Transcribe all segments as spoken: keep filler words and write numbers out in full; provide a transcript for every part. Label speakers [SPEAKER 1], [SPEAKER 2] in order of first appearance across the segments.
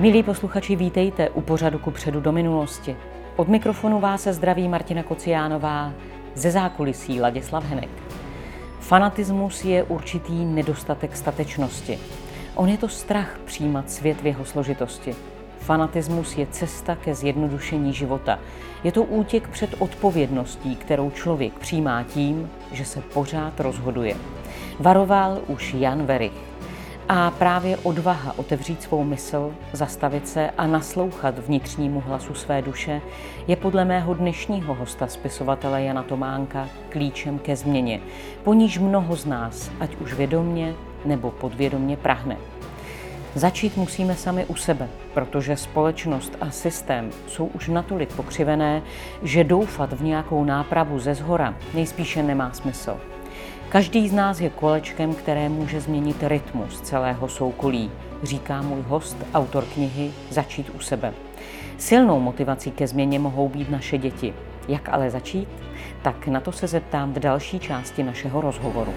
[SPEAKER 1] Milí posluchači, vítejte u pořadu Kupředu do minulosti. Od mikrofonu vás se zdraví Martina Kociánová, ze zákulisí Ladislav Henek. Fanatismus je určitý nedostatek statečnosti. On je to strach přijímat svět v jeho složitosti. Fanatismus je cesta ke zjednodušení života. Je to útěk před odpovědností, kterou člověk přijímá tím, že se pořád rozhoduje. Varoval už Jan Werich. A právě odvaha otevřít svou mysl, zastavit se a naslouchat vnitřnímu hlasu své duše je podle mého dnešního hosta, spisovatele Jana Tománka, klíčem ke změně, po níž mnoho z nás, ať už vědomně nebo podvědomně, prahne. Začít musíme sami u sebe, protože společnost a systém jsou už natolik pokřivené, že doufat v nějakou nápravu ze zhora nejspíše nemá smysl. Každý z nás je kolečkem, které může změnit rytmus celého soukolí, říká můj host, autor knihy Začít u sebe. Silnou motivací ke změně mohou být naše děti. Jak ale začít? Tak na to se zeptám v další části našeho rozhovoru.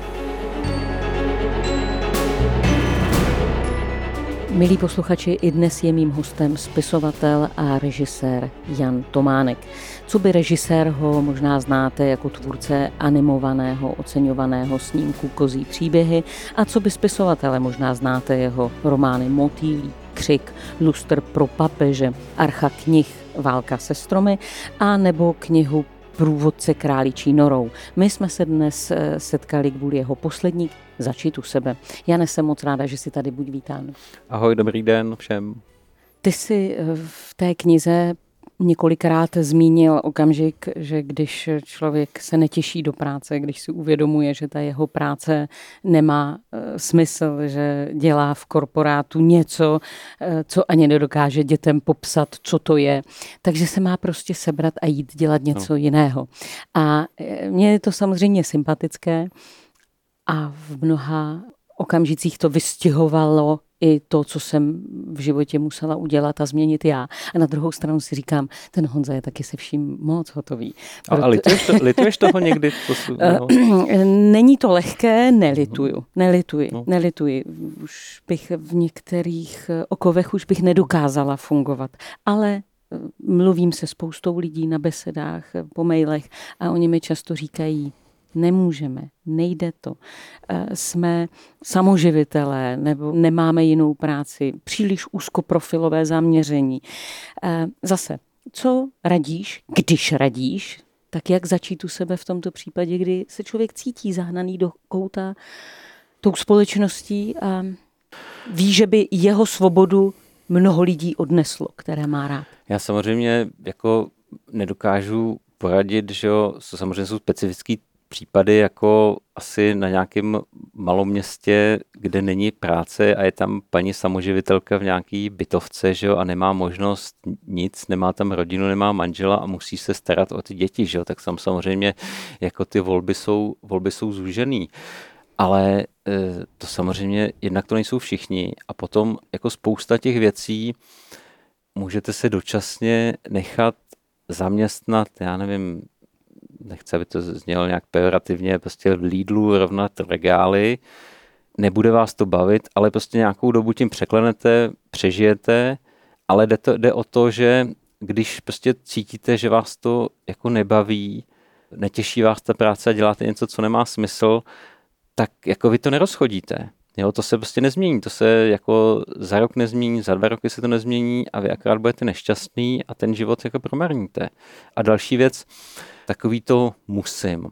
[SPEAKER 1] Milí posluchači, i dnes je mým hostem spisovatel a režisér Jan Tománek. Co by režisér ho možná znáte jako tvůrce animovaného, oceňovaného snímku Kozí příběhy, a co by spisovatele možná znáte jeho romány Motýlí, Křik, Lustr pro papeže, Archa knih, Válka se stromy a nebo knihu Průvodce králičí norou. My jsme se dnes setkali kvůli jeho poslední Začít u sebe. Jane, jsem moc ráda, že jsi tady, buď vítán.
[SPEAKER 2] Ahoj, dobrý den všem.
[SPEAKER 1] Ty jsi v té knize několikrát zmínil okamžik, že když člověk se netěší do práce, když si uvědomuje, že ta jeho práce nemá smysl, že dělá v korporátu něco, co ani nedokáže dětem popsat, co to je, takže se má prostě sebrat a jít dělat něco no. jiného. A mně je to samozřejmě sympatické a v mnoha okamžicích to vystihovalo i to, co jsem v životě musela udělat a změnit já. A na druhou stranu si říkám, ten Honza je taky se vším moc hotový.
[SPEAKER 2] Proto... A lituješ, to, lituješ toho někdy? No.
[SPEAKER 1] Není to lehké, nelituju. Nelituji, no. nelituji. Už bych v některých okovech už bych nedokázala fungovat. Ale mluvím se spoustou lidí na besedách, po mailech a oni mi často říkají, nemůžeme, nejde to. Jsme samoživitelé nebo nemáme jinou práci, příliš úzkoprofilové zaměření. Zase, co radíš, když radíš, tak jak začít u sebe v tomto případě, kdy se člověk cítí zahnaný do kouta tou společností a ví, že by jeho svobodu mnoho lidí odneslo, které má rád.
[SPEAKER 2] Já samozřejmě jako nedokážu poradit, že jo, samozřejmě jsou specifický případy jako asi na nějakém maloměstě, kde není práce a je tam paní samoživitelka v nějaký bytovce, že jo, a nemá možnost nic, nemá tam rodinu, nemá manžela a musí se starat o ty děti, že jo, tak tam samozřejmě jako ty volby jsou, volby jsou zúžený. Ale to samozřejmě, jednak to nejsou všichni a potom jako spousta těch věcí můžete se dočasně nechat zaměstnat, já nevím, nechci, aby to znělo nějak pejorativně, prostě v Lidlu rovnat regály, nebude vás to bavit, ale prostě nějakou dobu tím překlenete, přežijete, ale jde, to, jde o to, že když prostě cítíte, že vás to jako nebaví, netěší vás ta práce a děláte něco, co nemá smysl, tak jako vy to nerozchodíte. Jo, to se prostě nezmění, to se jako za rok nezmění, za dva roky se to nezmění a vy akorát budete nešťastný a ten život jako promarníte. A další věc, takový to musím.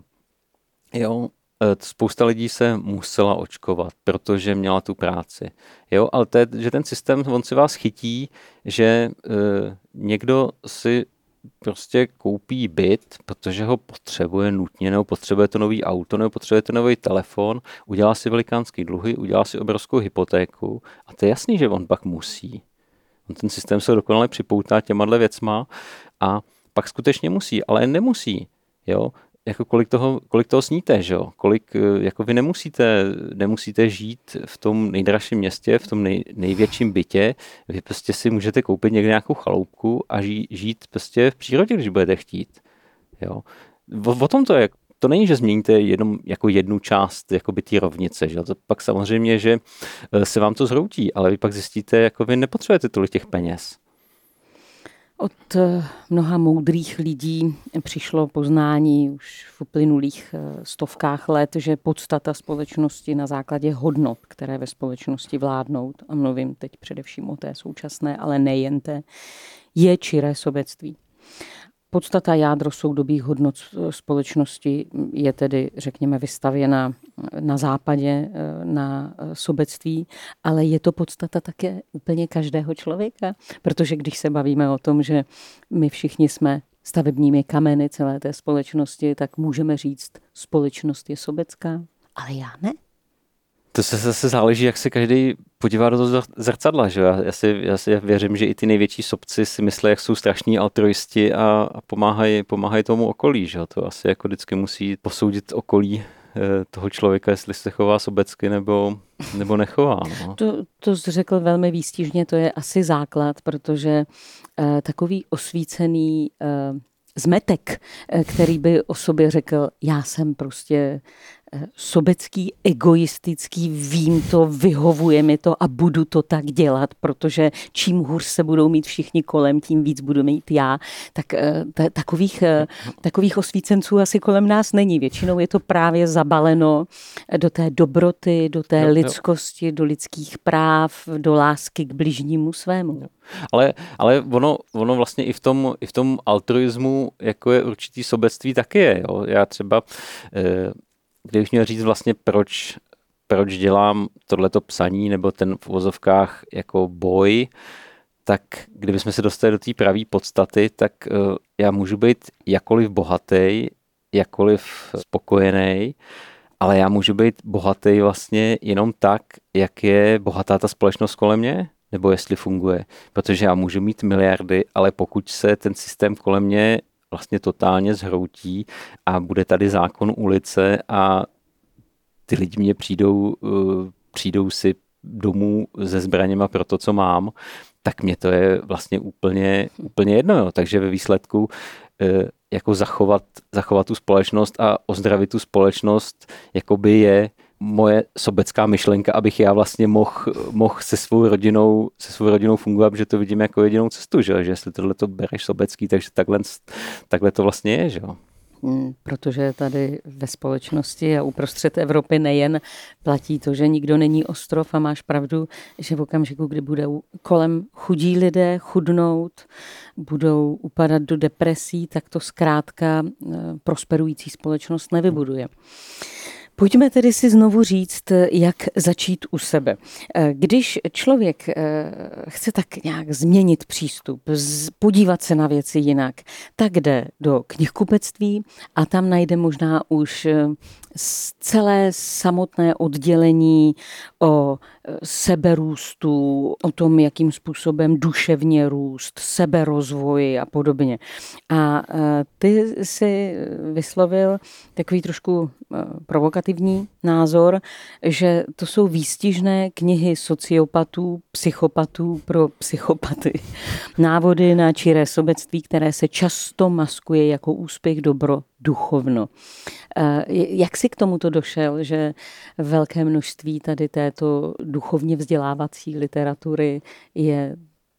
[SPEAKER 2] Jo, spousta lidí se musela očkovat, protože měla tu práci. Jo, ale to je, že ten systém, on si vás chytí, že e, někdo si prostě koupí byt, protože ho potřebuje nutně, nebo potřebuje to nový auto, nebo potřebuje to nový telefon, udělá si velikánský dluhy, udělá si obrovskou hypotéku a to je jasný, že on pak musí. On ten systém se dokonale připoutá těmahle věcma a pak skutečně musí, ale nemusí, jo, jako kolik toho, kolik toho sníte, že jo, kolik, jako vy nemusíte, nemusíte žít v tom nejdražším městě, v tom nej, největším bytě, vy prostě si můžete koupit někde nějakou chaloupku a ži, žít prostě v přírodě, když budete chtít, jo. O, o tom to je, to není, že změníte jenom jako jednu část jakoby té rovnice, že? To pak samozřejmě, že se vám to zhroutí, ale vy pak zjistíte, jako vy nepotřebujete tolik těch peněz.
[SPEAKER 1] Od mnoha moudrých lidí přišlo poznání už v uplynulých stovkách let, že podstata společnosti na základě hodnot, které ve společnosti vládnou, a mluvím teď především o té současné, ale nejen té, je čiré sobectví. Podstata jádro soudobých hodnot společnosti je tedy, řekněme, vystavěna na západě na sobectví, ale je to podstata také úplně každého člověka, protože když se bavíme o tom, že my všichni jsme stavebními kameny celé té společnosti, tak můžeme říct, společnost je sobecká, ale já ne.
[SPEAKER 2] To se zase záleží, jak se každý podívá do toho zrcadla, že? Já si, já si věřím, že i ty největší sobci si myslí, jak jsou strašní altruisti a, a pomáhají, pomáhají tomu okolí, že? To asi jako vždycky musí posoudit okolí toho člověka, jestli se chová sobecky nebo, nebo nechová. No.
[SPEAKER 1] To, to jsi řekl velmi výstižně, to je asi základ, protože uh, takový osvícený uh, zmetek, který by o sobě řekl, já jsem prostě sobecký, egoistický, vím to, vyhovuje mi to a budu to tak dělat, protože čím hůř se budou mít všichni kolem, tím víc budu mít já. Tak t- takových, takových osvícenců asi kolem nás není. Většinou je to právě zabaleno do té dobroty, do té jo, lidskosti, jo. do lidských práv, do lásky k bližnímu svému. Jo.
[SPEAKER 2] Ale, ale ono, ono vlastně i v tom, i v tom altruismu jako je určitý sobectví taky je. Jo. Já třeba eh, Kdybych měl říct vlastně, proč, proč dělám tohleto psaní nebo ten v uvozovkách jako boj, tak kdybychom se dostali do té pravé podstaty, tak uh, já můžu být jakkoliv bohatý, jakkoliv spokojený, ale já můžu být bohatý vlastně jenom tak, jak je bohatá ta společnost kolem mě, nebo jestli funguje. Protože já můžu mít miliardy, ale pokud se ten systém kolem mě vlastně totálně zhroutí a bude tady zákon ulice a ty lidi mě přijdou, přijdou si domů se zbraněma pro to, co mám, tak mě to je vlastně úplně, úplně jedno. Jo. Takže ve výsledku jako zachovat, zachovat tu společnost a ozdravit tu společnost jakoby je moje sobecká myšlenka, abych já vlastně mohl mohl se svou rodinou, se svou rodinou fungovat, že to vidím jako jedinou cestu, že, že jestli tohle to bereš sobecký, takže takhle, takhle to vlastně je, že jo.
[SPEAKER 1] Hmm, protože tady ve společnosti a uprostřed Evropy nejen platí to, že nikdo není ostrov a máš pravdu, že v okamžiku, kdy budou kolem chudí lidé chudnout, budou upadat do depresí, tak to zkrátka prosperující společnost nevybuduje. Pojďme tedy si znovu říct, jak začít u sebe. Když člověk chce tak nějak změnit přístup, podívat se na věci jinak, tak jde do knihkupectví a tam najde možná už celé samotné oddělení o seberůstu, o tom, jakým způsobem duševně růst, seberozvoj a podobně. A ty si vyslovil takový trošku provokativní názor, že to jsou výstižné knihy sociopatů, psychopatů pro psychopaty. Návody na čiré sobectví, které se často maskuje jako úspěch, dobro, duchovno. Jak jsi k tomuto došel, že velké množství tady této duchovně vzdělávací literatury je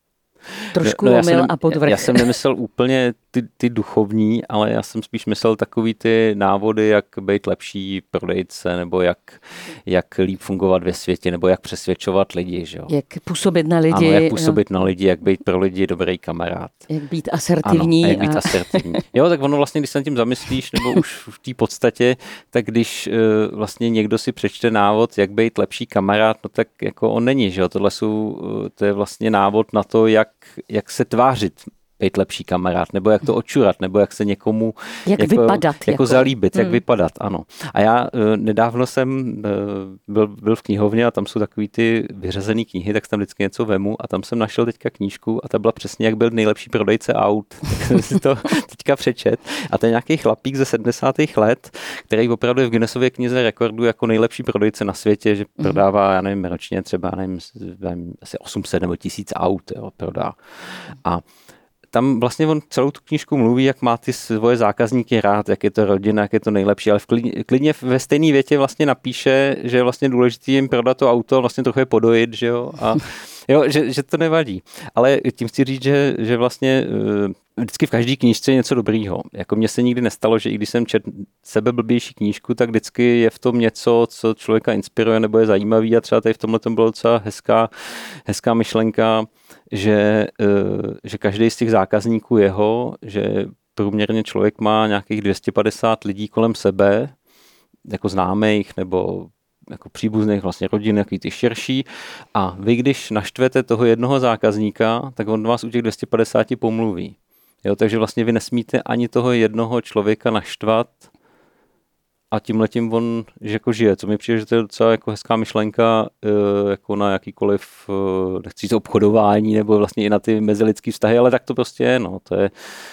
[SPEAKER 1] trošku
[SPEAKER 2] no,
[SPEAKER 1] omyl
[SPEAKER 2] jsem,
[SPEAKER 1] a podvrh?
[SPEAKER 2] Já jsem nemyslel úplně ty, ty duchovní, ale já jsem spíš myslel takový ty návody, jak být lepší prodejce, nebo jak, jak líp fungovat ve světě, nebo jak přesvědčovat lidi. Že jo?
[SPEAKER 1] Jak působit na lidi.
[SPEAKER 2] Ano, jak působit no. na lidi, jak být pro lidi dobrý kamarád.
[SPEAKER 1] Jak být asertivní.
[SPEAKER 2] Ano, jak být a... asertivní. Jo, tak ono vlastně, když se nad tím zamyslíš, nebo už v té podstatě, tak když uh, vlastně někdo si přečte návod, jak být lepší kamarád, no tak jako on není, že jo? Tohle jsou, uh, to je vlastně návod na to, jak, jak se tvářit, být lepší kamarád, nebo jak to očurat, nebo jak se někomu
[SPEAKER 1] jak
[SPEAKER 2] jako,
[SPEAKER 1] vypadat,
[SPEAKER 2] jako, jako zalíbit, hmm. jak vypadat, ano. A já uh, nedávno jsem uh, byl, byl v knihovně a tam jsou takový ty vyřazený knihy, tak tam vždycky něco vemu a tam jsem našel teďka knížku a ta byla přesně, jak byl nejlepší prodejce aut. Tak jsem si to teďka přečet a ten nějaký chlapík ze sedmdesátých let, který opravdu je v Guinnessově knize rekordů jako nejlepší prodejce na světě, že hmm. prodává, já nevím, ročně třeba, nevím, nevím asi osm set nebo tisíc aut, jo, prodá. A tam vlastně on celou tu knížku mluví, jak má ty svoje zákazníky rád, jak je to rodina, jak je to nejlepší, ale v klidně, klidně ve stejné větě vlastně napíše, že je vlastně důležité jim prodat to auto, vlastně trochu je podojit, že jo, a jo, že, že to nevadí. Ale tím chci říct, že, že vlastně vždycky v každé knížce je něco dobrýho. Jako mně se nikdy nestalo, že i když jsem četl sebeblbější knížku, tak vždycky je v tom něco, co člověka inspiruje nebo je zajímavý a třeba tady v tomhle tom byla docela hezká, hezká myšlenka, že, že každý z těch zákazníků jeho, že průměrně člověk má nějakých dvě stě padesát lidí kolem sebe, jako známých nebo jako příbuzných vlastně rodin, jaký ty širší. A vy, když naštvete toho jednoho zákazníka, tak on vás u těch dvě stě padesát pomluví. Jo, takže vlastně vy nesmíte ani toho jednoho člověka naštvat a tímhletím on že jako žije. Co mi přijde, že to je docela jako hezká myšlenka jako na jakýkoliv, nechci říct obchodování nebo vlastně i na ty mezilidský vztahy, ale tak to prostě je. No, to je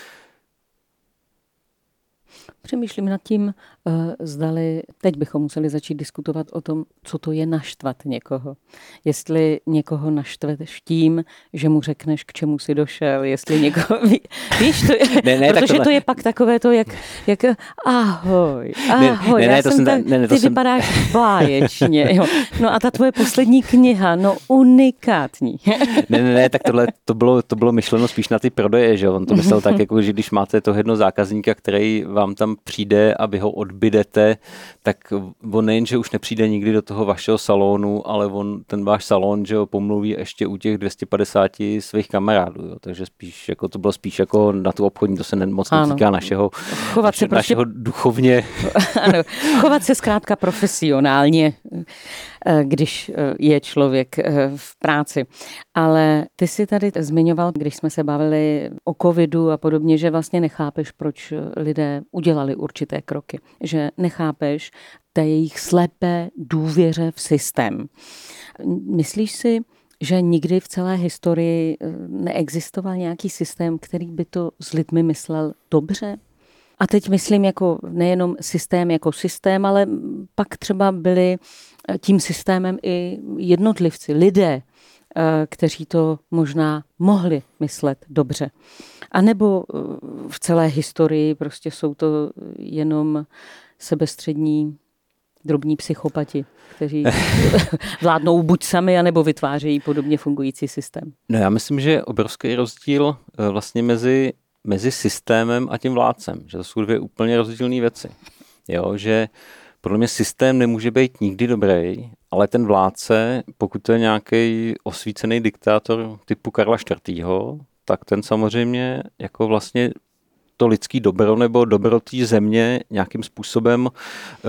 [SPEAKER 1] Přemýšlím nad tím, zdali teď bychom museli začít diskutovat o tom, co to je naštvat někoho. Jestli někoho naštveš tím, že mu řekneš, k čemu jsi došel, jestli někoho... Víš, to je, ne, ne, protože to je pak takové to, jak, jak ahoj, ahoj, ne, ne, já jsem tam, ne, ne, ty jsem... vypadáš báječně. Jo. No a ta tvoje poslední kniha, no unikátní.
[SPEAKER 2] Ne, ne, ne, tak tohle to bylo, to bylo myšleno spíš na ty prodeje, že on to myslel tak, jako, že když máte toho jednoho zákazníka, který vám tam přijde a vy ho odbydete, tak on nejen, že už nepřijde nikdy do toho vašeho salonu, ale on ten váš salon, že ho pomluví ještě u těch dvě stě padesát svých kamarádů. Jo. Takže spíš, jako to bylo spíš jako na tu obchodní, to se ne, moc netýká ano. našeho, chovat naše, se prostě... našeho duchovně.
[SPEAKER 1] Ano, chovat se zkrátka profesionálně, když je člověk v práci. Ale ty si tady zmiňoval, když jsme se bavili o covidu a podobně, že vlastně nechápeš, proč lidé udělali určité kroky. Že nechápeš té jejich slepé důvěře v systém. Myslíš si, že nikdy v celé historii neexistoval nějaký systém, který by to s lidmi myslel dobře? A teď myslím jako nejenom systém jako systém, ale pak třeba byli tím systémem i jednotlivci, lidé, kteří to možná mohli myslet dobře. A nebo v celé historii prostě jsou to jenom sebestřední drobní psychopati, kteří vládnou buď sami, anebo vytvářejí podobně fungující systém.
[SPEAKER 2] No já myslím, že je obrovský rozdíl vlastně mezi, mezi systémem a tím vládcem, že to jsou dvě úplně rozdílné věci. Jo, že podle mě systém nemůže být nikdy dobrý, ale ten vládce, pokud to je nějaký osvícený diktátor typu Karla čtvrtého, tak ten samozřejmě jako vlastně to lidský dobro nebo dobro té země nějakým způsobem e,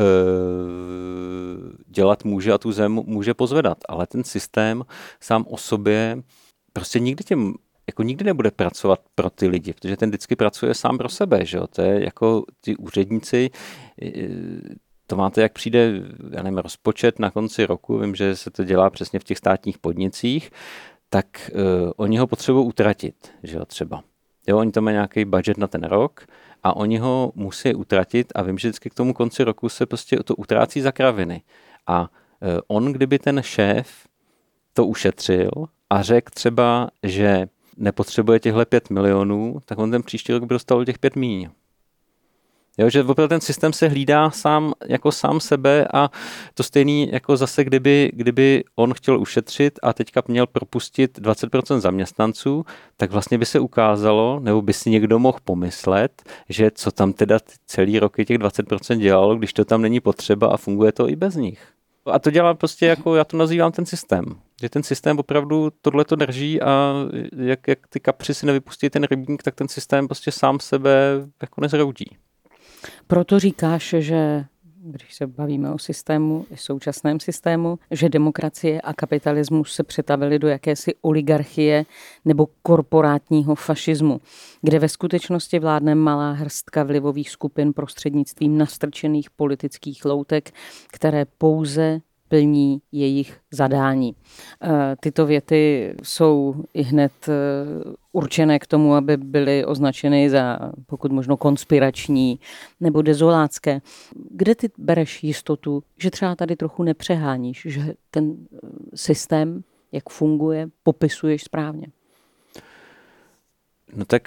[SPEAKER 2] dělat může a tu zem může pozvedat. Ale ten systém sám o sobě prostě nikdy těm jako nikdy nebude pracovat pro ty lidi, protože ten vždycky pracuje sám pro sebe, že jo? To je jako ty úředníci, to máte, jak přijde, já nevím, rozpočet na konci roku, vím, že se to dělá přesně v těch státních podnicích, tak uh, oni ho potřebují utratit, že jo, třeba. Jo, oni tam mají nějaký budget na ten rok a oni ho musí utratit a vím, že vždycky k tomu konci roku se prostě to utrácí za kraviny. A uh, on, kdyby ten šéf to ušetřil a řekl třeba, že nepotřebuje těchhle pět milionů, tak on ten příští rok by dostal těch pět míň. Jo, že opravdu ten systém se hlídá sám, jako sám sebe a to stejný jako zase, kdyby, kdyby on chtěl ušetřit a teďka měl propustit dvacet procent zaměstnanců, tak vlastně by se ukázalo, nebo by si někdo mohl pomyslet, že co tam teda celý roky těch dvacet procent dělalo, když to tam není potřeba a funguje to i bez nich. A to dělá prostě jako, já to nazývám ten systém. Že ten systém opravdu tohle to drží a jak, jak ty kapři si nevypustí ten rybník, tak ten systém prostě sám sebe jako nezroudí.
[SPEAKER 1] Proto říkáš, že když se bavíme o systému, současném systému, že demokracie a kapitalismus se přetavily do jakési oligarchie nebo korporátního fašismu, kde ve skutečnosti vládne malá hrstka vlivových skupin prostřednictvím nastrčených politických loutek, které pouze plní jejich zadání. Tyto věty jsou i hned určené k tomu, aby byly označeny za pokud možno konspirační nebo dezolátské. Kde ty bereš jistotu, že třeba tady trochu nepřeháníš, že ten systém, jak funguje, popisuješ správně?
[SPEAKER 2] No tak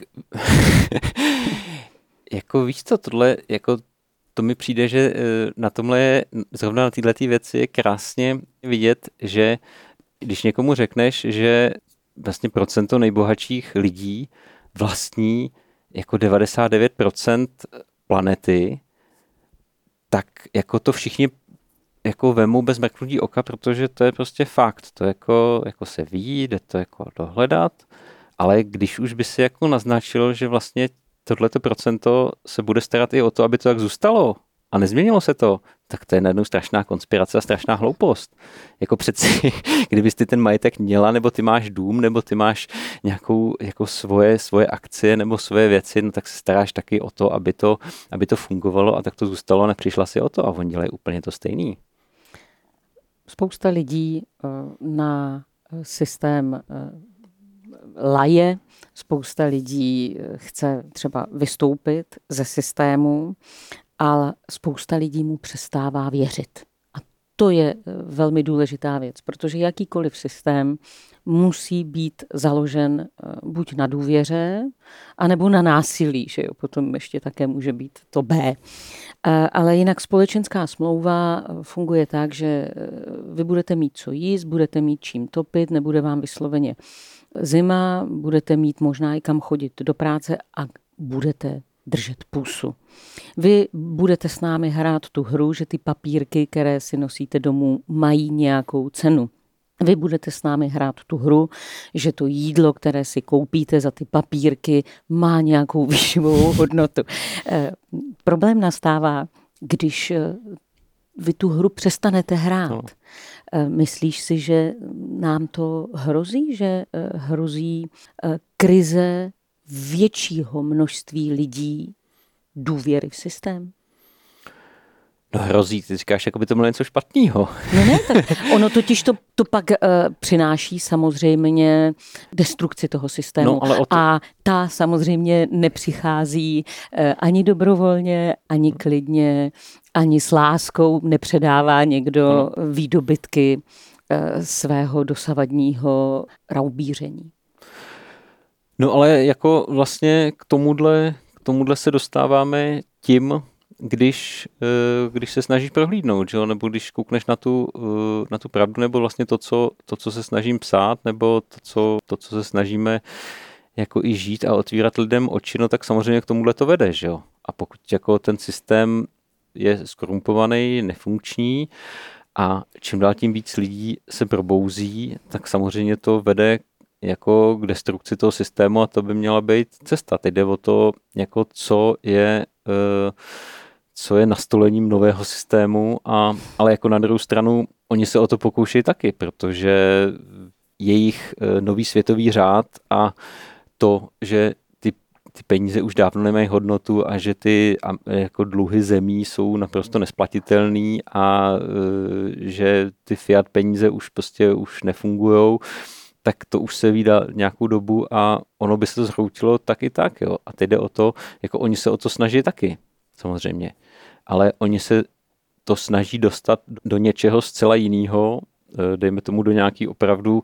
[SPEAKER 2] jako víš co, tohle jako to mi přijde, že na tomhle je, zrovna na této věci je krásně vidět, že když někomu řekneš, že vlastně procento nejbohatších lidí vlastní jako devadesát devět procent planety, tak jako to všichni jako vemou bez mrknutí oka, protože to je prostě fakt. To jako, jako se ví, jde to jako dohledat, ale když už by si jako naznačil, že vlastně tohleto procento se bude starat i o to, aby to tak zůstalo a nezměnilo se to, tak to je najednou strašná konspirace a strašná hloupost. Jako přeci, kdybys ty ten majetek měla, nebo ty máš dům, nebo ty máš nějakou jako svoje, svoje akcie nebo svoje věci, no tak se staráš taky o to, aby to, aby to fungovalo a tak to zůstalo a nepřišla si o to a oni dělají úplně to stejný.
[SPEAKER 1] Spousta lidí na systém laje, spousta lidí chce třeba vystoupit ze systému, ale spousta lidí mu přestává věřit. A to je velmi důležitá věc, protože jakýkoliv systém musí být založen buď na důvěře, anebo na násilí, že jo? Potom ještě také může být to B. Ale jinak společenská smlouva funguje tak, že vy budete mít co jíst, budete mít čím topit, nebude vám vysloveně zima, budete mít možná i kam chodit do práce a budete držet pusu. Vy budete s námi hrát tu hru, že ty papírky, které si nosíte domů, mají nějakou cenu. Vy budete s námi hrát tu hru, že to jídlo, které si koupíte za ty papírky, má nějakou výživovou hodnotu. E, problém nastává, když vy tu hru přestanete hrát. No. E, myslíš si, že nám to hrozí, že e, hrozí e, krize většího množství lidí důvěry v systém?
[SPEAKER 2] No hrozí, ty říkáš, jako by to bylo něco špatného.
[SPEAKER 1] No ne, tak ono totiž to, to pak uh, přináší samozřejmě destrukci toho systému.
[SPEAKER 2] No, ale to...
[SPEAKER 1] A ta samozřejmě nepřichází uh, ani dobrovolně, ani klidně, ani s láskou nepředává někdo no. výdobytky uh, svého dosavadního raubíření.
[SPEAKER 2] No ale jako vlastně k tomuhle, k tomuhle se dostáváme tím, když, když se snažíš prohlídnout, že jo? Nebo když koukneš na tu, na tu pravdu, nebo vlastně to co, to, co se snažím psát, nebo to co, to, co se snažíme jako i žít a otvírat lidem oči, no tak samozřejmě k tomuhle to vede, že jo? A pokud jako ten systém je skorumpovaný, nefunkční a čím dál tím víc lidí se probouzí, tak samozřejmě to vede jako k destrukci toho systému a to by měla být cesta. Teď jde o to, jako co je, co je nastolením nového systému, a, ale jako na druhou stranu oni se o to pokoušejí taky, protože jejich nový světový řád a to, že ty, ty peníze už dávno nemají hodnotu a že ty jako dluhy zemí jsou naprosto nesplatitelný a že ty fiat peníze už prostě už nefungujou, tak to už se vídá nějakou dobu a ono by se to zhroutilo tak i tak. Jo. A teď jde o to, jako oni se o to snaží taky, samozřejmě. Ale oni se to snaží dostat do něčeho zcela jiného, dejme tomu do nějaký opravdu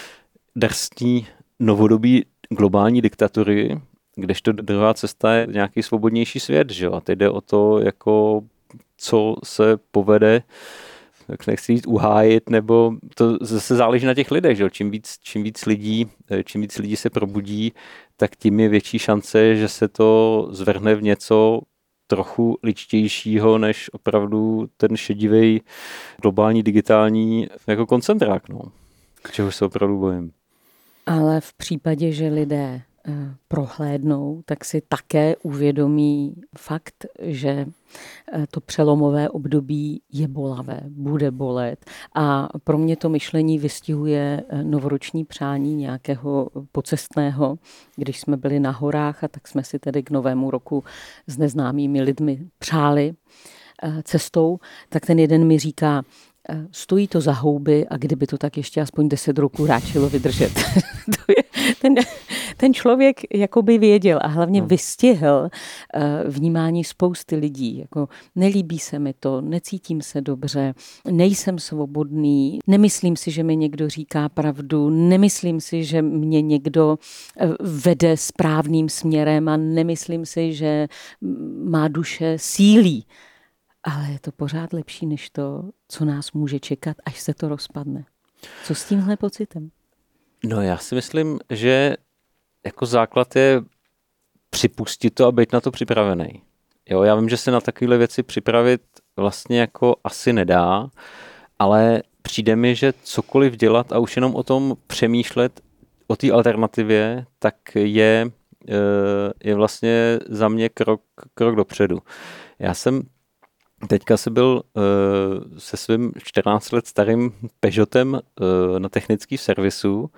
[SPEAKER 2] drsný novodobí globální diktatury, kdežto druhá cesta je nějaký svobodnější svět. Že jo. A teď jde o to, jako, co se povede, tak nechci říct uhájit, nebo to zase záleží na těch lidech, že? Čím víc, čím víc lidí, čím víc lidí se probudí, tak tím je větší šance, že se to zvrhne v něco trochu ličtějšího, než opravdu ten šedivý globální digitální jako koncentrák, no. Čeho se opravdu bojím.
[SPEAKER 1] Ale v případě, že lidé prohlédnou, tak si také uvědomí fakt, že to přelomové období je bolavé, bude bolet. A pro mě to myšlení vystihuje novoroční přání nějakého pocestného, když jsme byli na horách a tak jsme si tedy k novému roku s neznámými lidmi přáli cestou, tak ten jeden mi říká, stojí to za houby a kdyby to tak ještě aspoň deset roků ráčilo vydržet. to je ten, ten člověk jakoby věděl a hlavně
[SPEAKER 2] no.
[SPEAKER 1] vystihl vnímání spousty lidí. Jako nelíbí se mi to, necítím se dobře, nejsem svobodný, nemyslím si, že mi někdo říká pravdu, nemyslím si, že mě někdo vede správným směrem a nemyslím si, že má duše sílí. Ale je to pořád lepší než to, co nás může čekat, až se to rozpadne. Co s tímhle pocitem?
[SPEAKER 2] No já si myslím, že jako základ je připustit to a být na to připravený. Jo, já vím, že se na takovéhle věci připravit vlastně jako asi nedá, ale přijde mi, že cokoliv dělat a už jenom o tom přemýšlet, o té alternativě, tak je, je vlastně za mě krok, krok dopředu. Já jsem teďka se byl se svým čtrnáct let starým Peugeotem na technický servisu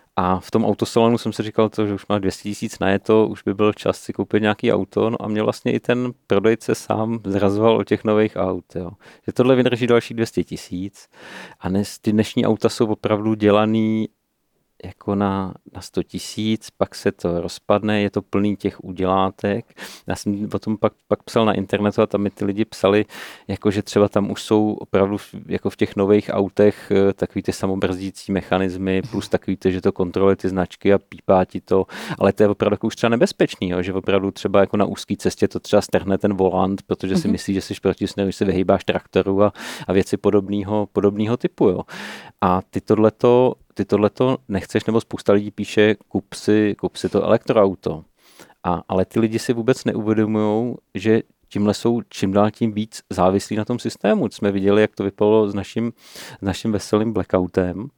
[SPEAKER 2] a v tom autosalonu jsem si říkal, to, že už má dvě stě tisíc najeto, už by byl čas si koupit nějaký auto, no a mě vlastně i ten prodejce sám zrazoval o těch nových aut, jo. Že tohle vydrží dalších dvě stě tisíc a dnes, ty dnešní auta jsou opravdu dělaný jako na, na sto tisíc, pak se to rozpadne, je to plný těch udělátek. Já jsem o tom pak, pak psal na internetu a tam mi ty lidi psali, jako že třeba tam už jsou opravdu jako v těch nových autech takový ty samobrzdící mechanismy, plus takový ty, že to kontroluje ty značky a pípá ti to, ale to je opravdu jako už třeba nebezpečný, jo, že opravdu třeba jako na úzké cestě to třeba strhne ten volant, protože si mm-hmm. myslí, že jsi proti směru, že se vyhýbáš traktoru a, a věci podobného podobného typu. Jo. A ty tohleto ty tohleto nechceš, nebo spousta lidí píše, kup si, kup si to elektroauto. A, ale ty lidi si vůbec neuvědomují, že tímhle jsou čím dál tím víc závislí na tom systému. Jsme viděli, jak to vypadalo s naším, s naším veselým blackoutem.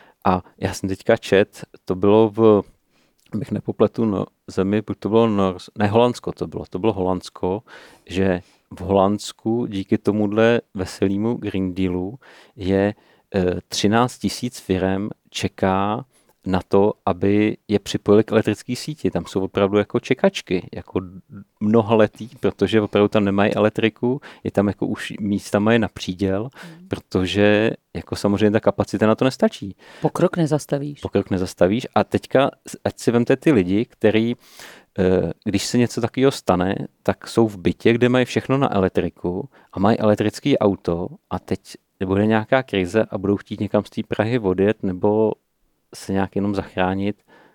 [SPEAKER 2] A já jsem teďka čet, to bylo v, abych nepopletu no, zemi, buď to bylo Nors, ne, Holandsko to bylo, to bylo Holandsko, že v Holandsku díky tomuhle veselému Green Dealu je třináct tisíc firem čeká na to, aby je připojili k elektrické síti. Tam jsou opravdu jako čekačky, jako mnohaletý, protože opravdu tam nemají elektriku, je tam jako už místama je na příděl, mm. protože jako samozřejmě ta kapacita na to nestačí.
[SPEAKER 1] Pokrok nezastavíš.
[SPEAKER 2] Pokrok nezastavíš a teďka, ať si vemte ty lidi, který, když se něco takového stane, tak jsou v bytě, kde mají všechno na elektriku a mají elektrické auto a teď bude nějaká krize a budou chtít někam z té Prahy odjet nebo se nějak jenom zachránit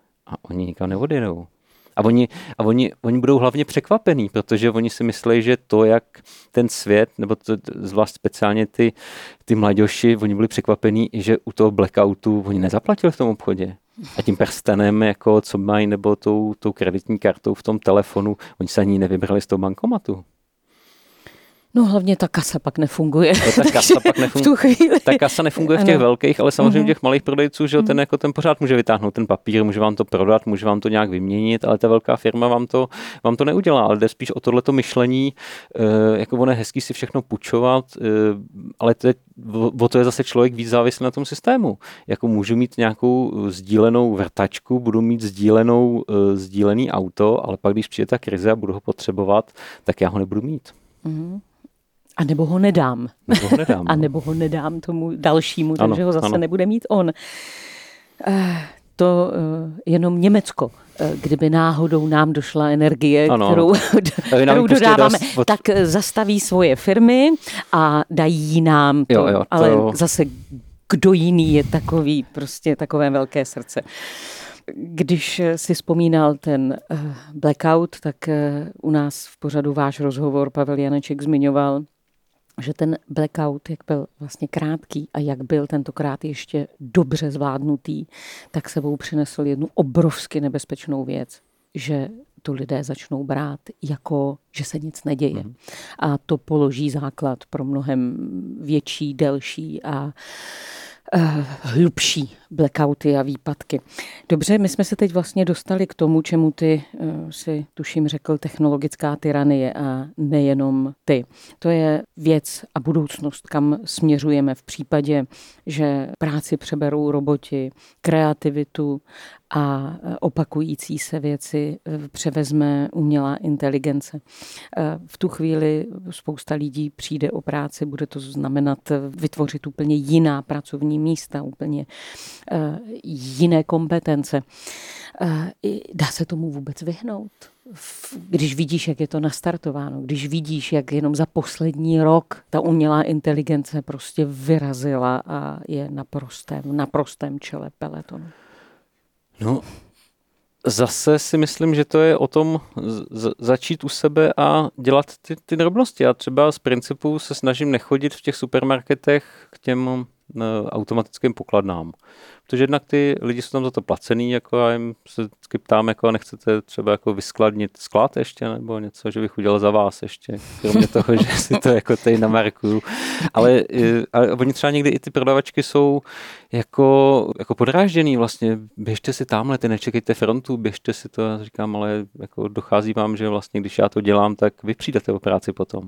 [SPEAKER 2] a oni nikam neodjedou. A oni, a oni, oni budou hlavně překvapení, protože oni si myslí, že to, jak ten svět, nebo to, zvlášť speciálně ty, ty mladěši, oni byli překvapení, že u toho blackoutu oni nezaplatili v tom obchodě. A tím prstenem, jako co mají, nebo tou, tou kreditní kartou v tom telefonu, oni se ani nevybrali z toho bankomatu.
[SPEAKER 1] No hlavně ta kasa pak nefunguje.
[SPEAKER 2] No, ta kasa pak nefunguje. Ta kasa nefunguje v těch ano. velkých, ale samozřejmě v těch malých prodejců, že ten, jako ten pořád může vytáhnout ten papír, může vám to prodat, může vám to nějak vyměnit, ale ta velká firma vám to, vám to neudělá. Ale jde spíš o tohleto myšlení, jako ono je hezký si všechno půjčovat, ale to je, o to je zase člověk víc závislý na tom systému. Jako můžu mít nějakou sdílenou vrtačku, budu mít sdílenou, sdílený auto, ale pak když přijde ta krize a budu ho potřebovat, tak já ho nebudu mít.
[SPEAKER 1] Mm. A nebo ho nedám.
[SPEAKER 2] Nebo ho nedám.
[SPEAKER 1] A nebo ho nedám tomu dalšímu, takže ano, ho zase ano. nebude mít on. To jenom Německo, kdyby náhodou nám došla energie, ano, kterou, kterou dodáváme, prostě od... tak zastaví svoje firmy a dají nám to. Jo, jo, to... Ale zase kdo jiný je takový, prostě takové velké srdce. Když si vzpomínal ten blackout, tak u nás v pořadu váš rozhovor Pavel Janeček zmiňoval, že ten blackout, jak byl vlastně krátký a jak byl tentokrát ještě dobře zvládnutý, tak sebou přinesl jednu obrovsky nebezpečnou věc, že to lidé začnou brát jako, že se nic neděje. Mm. A to položí základ pro mnohem větší, delší a Uh, hlubší blackouty a výpadky. Dobře, my jsme se teď vlastně dostali k tomu, čemu ty uh, si tuším řekl technologická tyranie a nejenom ty. To je věc a budoucnost, kam směřujeme v případě, že práci přeberou roboti, kreativitu a opakující se věci převezme umělá inteligence. V tu chvíli spousta lidí přijde o práci, bude to znamenat vytvořit úplně jiná pracovní místa, úplně jiné kompetence. Dá se tomu vůbec vyhnout? Když vidíš, jak je to nastartováno, když vidíš, jak jenom za poslední rok ta umělá inteligence prostě vyrazila a je na prostém, na prostém čele peletonu.
[SPEAKER 2] No, zase si myslím, že to je o tom z- začít u sebe a dělat ty, ty drobnosti. Já třeba z principu se snažím nechodit v těch supermarketech k těm automatickým pokladnám. Protože jednak ty lidi jsou tam za to placený, jako a jim se vždycky ptám, jako a nechcete třeba jako vyskladnit sklad ještě, nebo něco, že bych udělal za vás ještě, kromě toho, že si to jako tady namarkuju. Ale, ale oni třeba někdy i ty prodavačky jsou jako, jako podrážděný vlastně, běžte si tamhle, ty nečekejte frontu, běžte si to, já říkám, ale jako dochází vám, že vlastně, když já to dělám, tak vy přijdete o práci potom.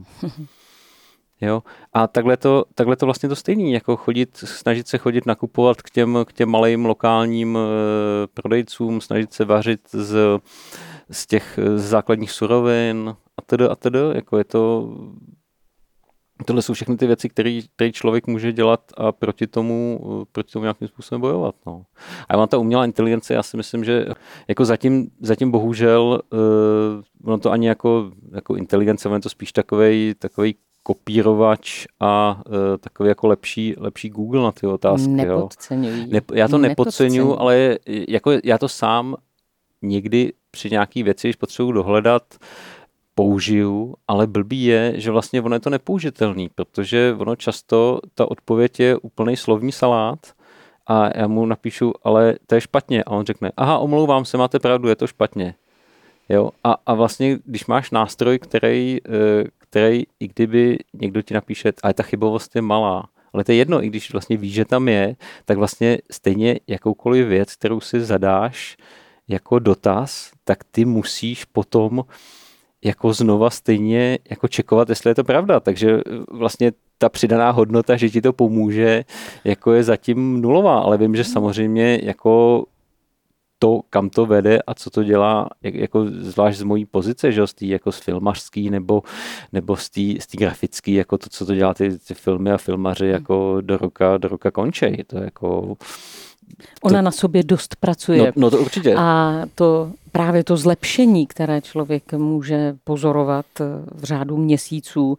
[SPEAKER 2] Jo? A takhle to, takhle to vlastně to stejný, jako chodit, snažit se chodit nakupovat k těm, k těm malým lokálním e, prodejcům, snažit se vařit z, z těch z základních surovin a tedy a tedy, jako je to, tohle jsou všechny ty věci, které člověk může dělat a proti tomu, proti tomu nějakým způsobem bojovat. No. A mám ta umělá inteligence, já si myslím, že jako zatím, zatím bohužel, e, ono to ani jako, jako inteligence, ono je to spíš takovej, takovej kopírovač a uh, takový jako lepší, lepší Google na ty otázky.
[SPEAKER 1] Nepodceňují.
[SPEAKER 2] Ne, já to nepodceňuji, ale jako já to sám někdy při nějaký věci, když potřebuji dohledat, použiju, ale blbý je, že vlastně ono je to nepoužitelný, protože ono často, ta odpověď je úplnej slovní salát a já mu napíšu, ale to je špatně a on řekne, aha, omlouvám se, máte pravdu, je to špatně. Jo? A, a vlastně, když máš nástroj, který, který, i kdyby někdo ti napíše, ale ta chybovost je malá, ale to je jedno, i když vlastně víš, že tam je, tak vlastně stejně jakoukoliv věc, kterou si zadáš jako dotaz, tak ty musíš potom jako znova stejně jako čekovat, jestli je to pravda. Takže vlastně ta přidaná hodnota, že ti to pomůže, jako je zatím nulová, ale vím, že samozřejmě jako to, kam to vede a co to dělá, jako zvlášť z mojí pozice, že z tý, jako z filmařský nebo, nebo z té z grafický, jako to, co to dělá ty, ty filmy a filmaři, jako do roka, do roka končej. To jako...
[SPEAKER 1] Ona to, na sobě dost pracuje.
[SPEAKER 2] No, no to určitě.
[SPEAKER 1] A to právě to zlepšení, které člověk může pozorovat v řádu měsíců,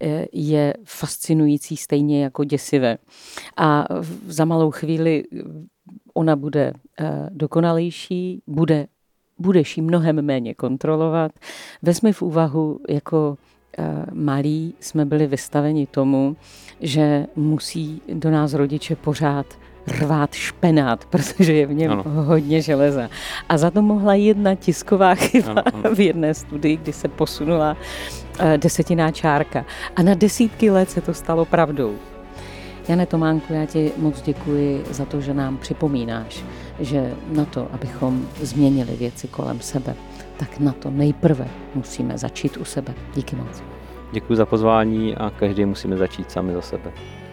[SPEAKER 1] je fascinující stejně jako děsivé. A za malou chvíli ona bude dokonalejší, bude, budeš ji mnohem méně kontrolovat. Vezmi v úvahu, jako malí jsme byli vystaveni tomu, že musí do nás rodiče pořád rvát špenát, protože je v něm ano. hodně železa. A za to mohla jedna tisková chyba ano, ano. v jedné studii, kdy se posunula desetiná čárka. A na desítky let se to stalo pravdou. Jane Tománku, já ti moc děkuji za to, že nám připomínáš, že na to, abychom změnili věci kolem sebe, tak na to nejprve musíme začít u sebe. Díky moc.
[SPEAKER 2] Děkuji za pozvání a každý musíme začít sami za sebe.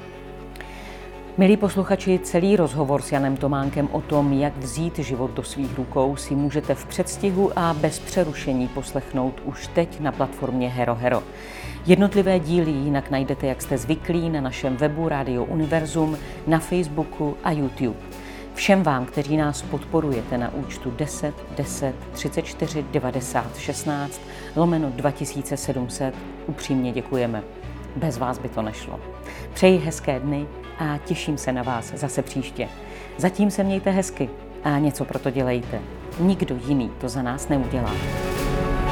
[SPEAKER 1] Milí posluchači, celý rozhovor s Janem Tománkem o tom, jak vzít život do svých rukou, si můžete v předstihu a bez přerušení poslechnout už teď na platformě Hero Hero. Jednotlivé díly jinak najdete, jak jste zvyklí, na našem webu Radio Univerzum, na Facebooku a YouTube. Všem vám, kteří nás podporujete na účtu deset deset třicet čtyři devadesát šestnáct lomeno dva tisíce sedm set, upřímně děkujeme. Bez vás by to nešlo. Přeji hezké dny a těším se na vás zase příště. Zatím se mějte hezky a něco pro to dělejte. Nikdo jiný to za nás neudělá.